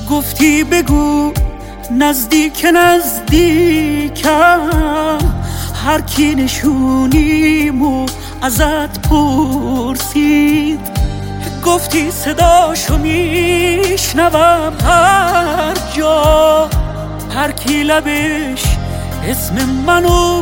گفتی بگو نزدیک نزدیکم، هر کی نشونیمو ازت پرسید. گفتی صداشو میشنوم هر جا، هر کی لبش اسم منو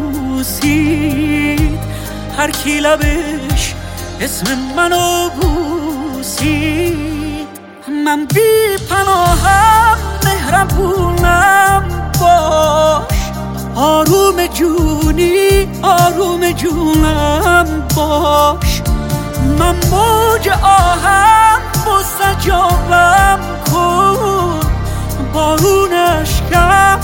بوسید، هر کی لبش اسم منو بوسید. من بی پناهم مهربونم باش، آروم جونی آروم جونم باش. من موج آهم مستجابم کن، بارون اشکم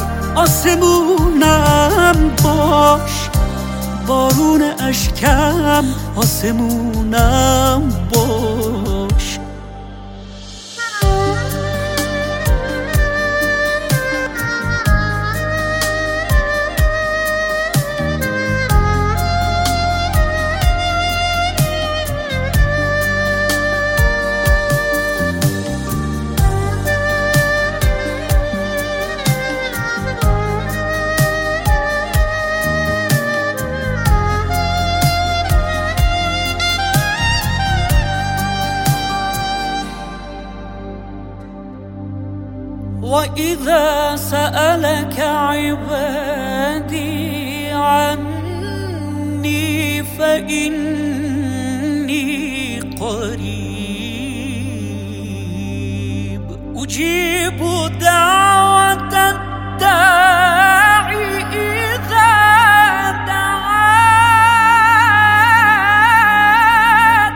آسمونم باش، بارون اشکم آسمونم باش. وإذا سألك عبادي عني فإني قريب أجيب دعوة الداعي إذا دعان.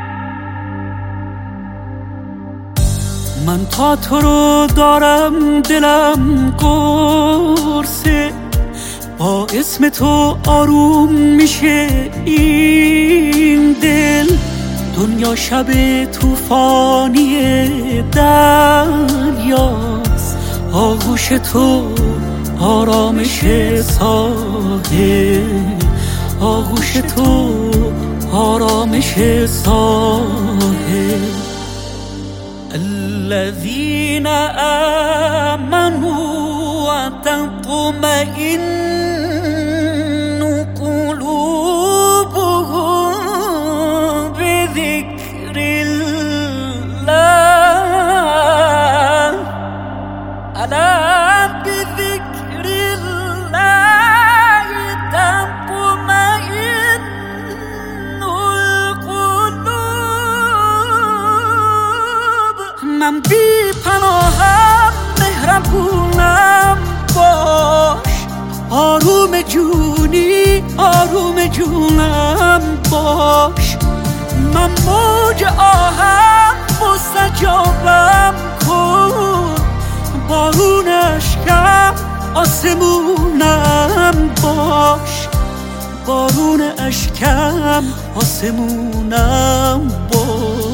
من تا تو رو دارم دلم قرصه، با اسم تو آروم میشه این دل. دنیا شب طوفانی دریاست، آغوش تو آرامش ساحل، آغوش تو آرامش ساحل. الذين آمنوا وتطمئن قلوبهم بذكر الله، ألا بذكر الله تطمئن القلوب. من بی پناهم مهربونم باش، آروم جونی آروم جونم باش. من موج آهم مستجابم کن، بارون اشکم آسمونم باش، بارون اشکم آسمونم باش.